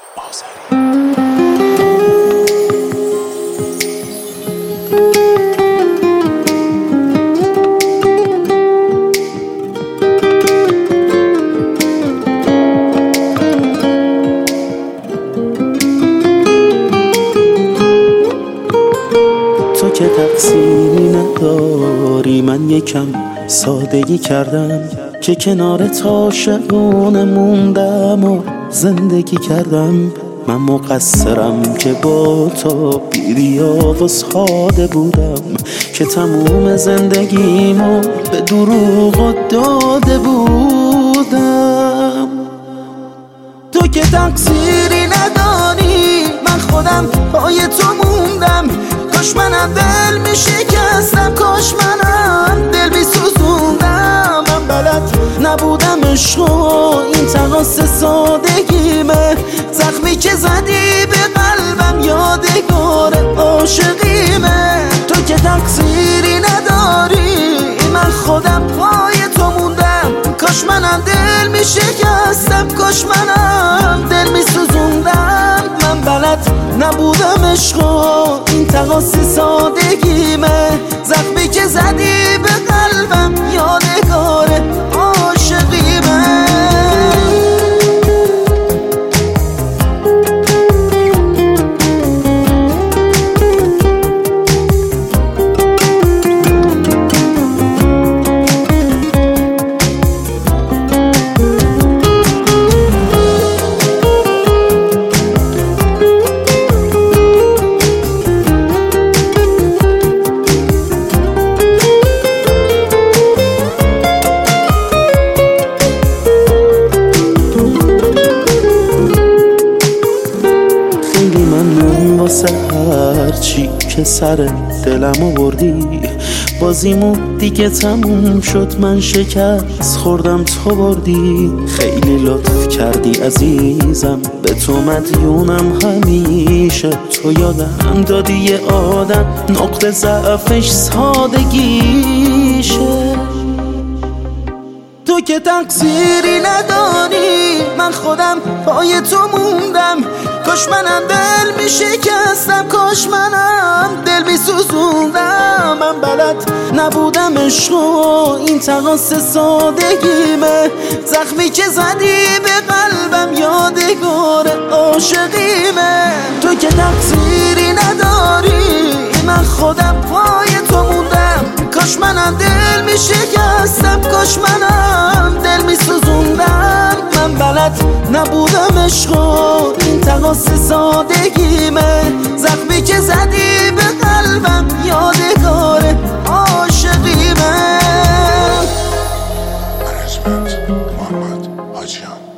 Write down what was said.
تو که تقصیری نداری، من یکم سادگی کردم که کنارت عاشقونه موندم و زندگی کردم. من مقصرم که با تو بی‌ریا و ساده بودم، که تموم زندگیمو به دروغ داده بودم. تو که تقصیری نداری، من خودم پای تو موندم. کاش منم دل می شکستم، کاش منم دل می سوزوندم. من بلد نبودم عشق و این تقاص سادگیمه، زخمی که زدی به قلبم یادگار عاشقیمه. تو که تقصیری نداری، من خودم پای تو موندم. کاش منم دل می شکستم، کاش منم دل می سوزوندم. من بلد نبودم عشق و این تقاص سادگیمه، زخمی که زدی به قلبم یادگار عاشقیمه. هرچی که سر دلم آوردی، بازیمو دیگه تموم شد، من شکست خوردم تو بردی. خیلی لطف کردی عزیزم، به تو مدیونم همیشه. تو یادم دادی یه آدم نقطه ضعفش سادگیشه. تو که تقصیری نداری، من خودم پای تو موندم. کاش منم دل می شکستم، کاش منم دل می سوزوندم. من بلد نبودم عشق و این تقاص سادگیمه، زخمی که زدی به قلبم یادگار عاشقیمه. تو که تقصیری نداری، من خودم پای تو موندم. کاش منم دل می شکستم، کاش منم دل می سوزوندم. من بلد نبودم عشق و این تقاص سادگیمه، زخمی که زدی به قلبم یادگار عاشقیمه. منیجمنت محمد حاجیان.